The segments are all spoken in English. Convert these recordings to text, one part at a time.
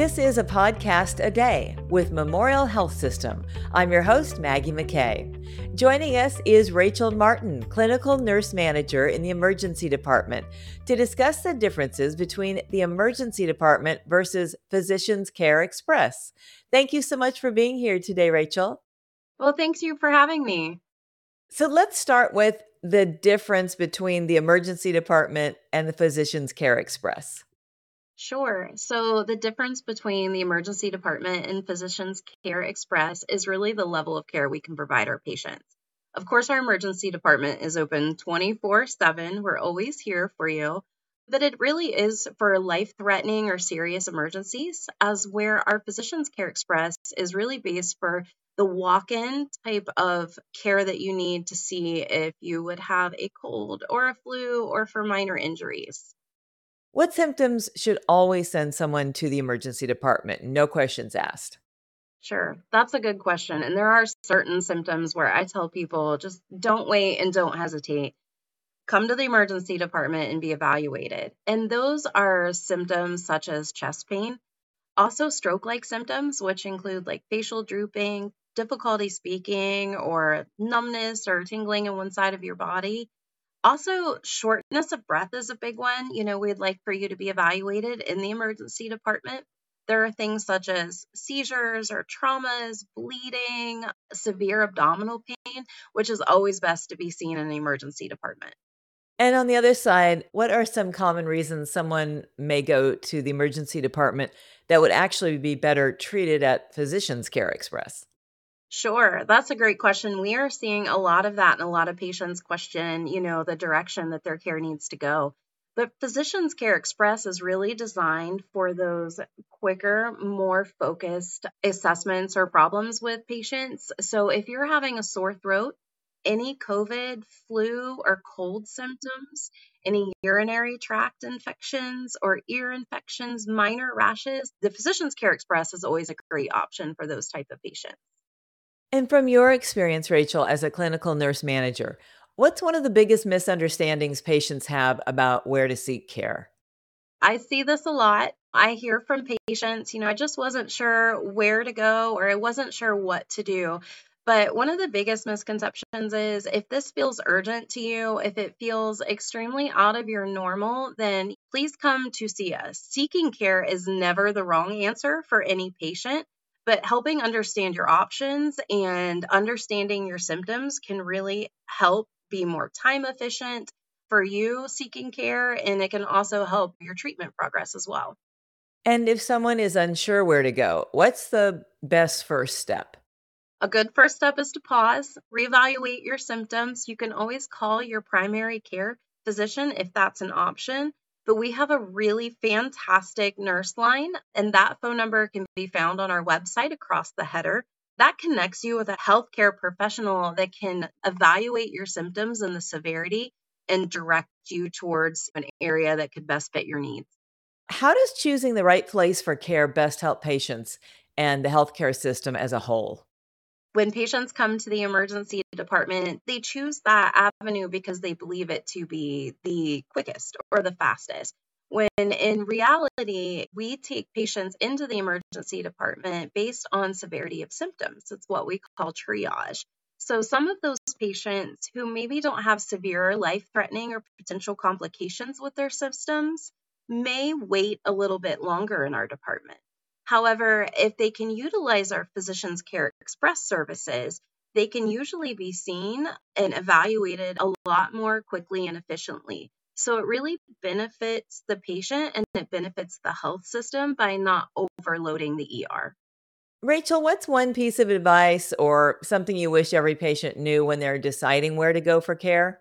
This is a podcast a day with Memorial Health System. I'm your host, Maggie McKay. Joining us is Rachel Martin, Clinical Nurse Manager in the Emergency Department, to discuss the differences between the Emergency Department versus Physicians Care Express. Thank you so much for being here today, Rachel. Well, thanks you for having me. So let's start with the difference between the Emergency Department and the Physicians Care Express. Sure. So the difference between the emergency department and Physicians Care Express is really the level of care we can provide our patients. Of course, our emergency department is open 24/7. We're always here for you. But it really is for life-threatening or serious emergencies, as where our Physicians Care Express is really based for the walk-in type of care that you need to see if you would have a cold or a flu or for minor injuries. What symptoms should always send someone to the emergency department? No questions asked. Sure, that's a good question. And there are certain symptoms where I tell people just don't wait and don't hesitate. Come to the emergency department and be evaluated. And those are symptoms such as chest pain, also stroke like symptoms, which include like facial drooping, difficulty speaking, or numbness or tingling in one side of your body. Also, shortness of breath is a big one. We'd like for you to be evaluated in the emergency department. There are things such as seizures or traumas, bleeding, severe abdominal pain, which is always best to be seen in the emergency department. And on the other side, what are some common reasons someone may go to the emergency department that would actually be better treated at Physicians Care Express? Sure, that's a great question. We are seeing a lot of that, and a lot of patients question, the direction that their care needs to go. But Physicians Care Express is really designed for those quicker, more focused assessments or problems with patients. So if you're having a sore throat, any COVID, flu, or cold symptoms, any urinary tract infections or ear infections, minor rashes, the Physicians Care Express is always a great option for those type of patients. And from your experience, Rachel, as a clinical nurse manager, what's one of the biggest misunderstandings patients have about where to seek care? I see this a lot. I hear from patients, I just wasn't sure where to go or I wasn't sure what to do. But one of the biggest misconceptions is if this feels urgent to you, if it feels extremely out of your normal, then please come to see us. Seeking care is never the wrong answer for any patient, but helping understand your options and understanding your symptoms can really help be more time efficient for you seeking care, and it can also help your treatment progress as well. And if someone is unsure where to go, what's the best first step? A good first step is to pause, reevaluate your symptoms. You can always call your primary care physician if that's an option. But we have a really fantastic nurse line, and that phone number can be found on our website across the header. That connects you with a healthcare professional that can evaluate your symptoms and the severity and direct you towards an area that could best fit your needs. How does choosing the right place for care best help patients and the healthcare system as a whole? When patients come to the emergency department, they choose that avenue because they believe it to be the quickest or the fastest. When in reality, we take patients into the emergency department based on severity of symptoms. It's what we call triage. So, some of those patients who maybe don't have severe life threatening or potential complications with their systems may wait a little bit longer in our department. However, if they can utilize our Physicians Care Express services, they can usually be seen and evaluated a lot more quickly and efficiently. So it really benefits the patient and it benefits the health system by not overloading the ER. Rachel, what's one piece of advice or something you wish every patient knew when they're deciding where to go for care?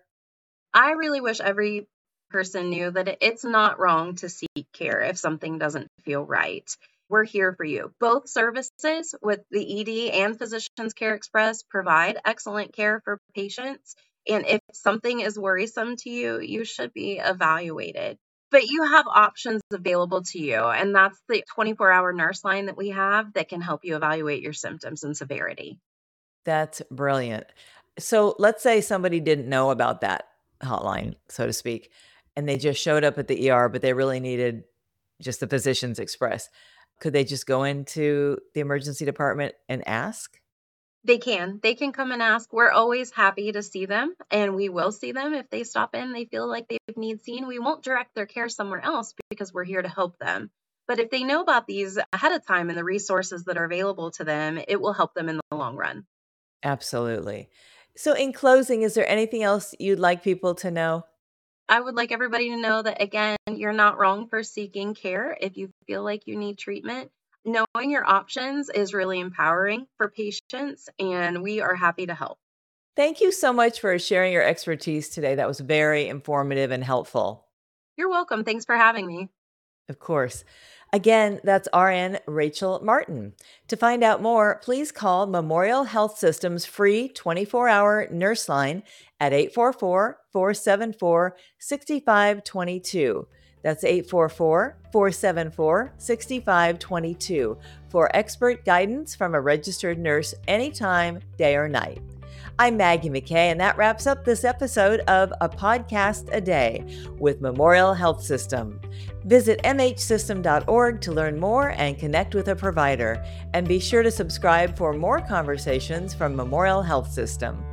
I really wish every person knew that it's not wrong to seek care if something doesn't feel right. We're here for you. Both services with the ED and Physicians Care Express provide excellent care for patients. And if something is worrisome to you, you should be evaluated. But you have options available to you, and that's the 24-hour nurse line that we have that can help you evaluate your symptoms and severity. That's brilliant. So let's say somebody didn't know about that hotline, so to speak, and they just showed up at the ER, but they really needed just the Physicians Express. Could they just go into the emergency department and ask? They can. They can come and ask. We're always happy to see them, and we will see them if they stop in, they feel like they need seen. We won't direct their care somewhere else because we're here to help them. But if they know about these ahead of time and the resources that are available to them, it will help them in the long run. Absolutely. So, in closing, is there anything else you'd like people to know? I would like everybody to know that, again, you're not wrong for seeking care if you feel like you need treatment. Knowing your options is really empowering for patients, and we are happy to help. Thank you so much for sharing your expertise today. That was very informative and helpful. You're welcome. Thanks for having me. Of course. Again, that's RN Rachel Martin. To find out more, please call Memorial Health System's free 24-hour nurse line at 844-474-6522. That's 844-474-6522 for expert guidance from a registered nurse anytime, day or night. I'm Maggie McKay, and that wraps up this episode of A Podcast a Day with Memorial Health System. Visit mhsystem.org to learn more and connect with a provider. And be sure to subscribe for more conversations from Memorial Health System.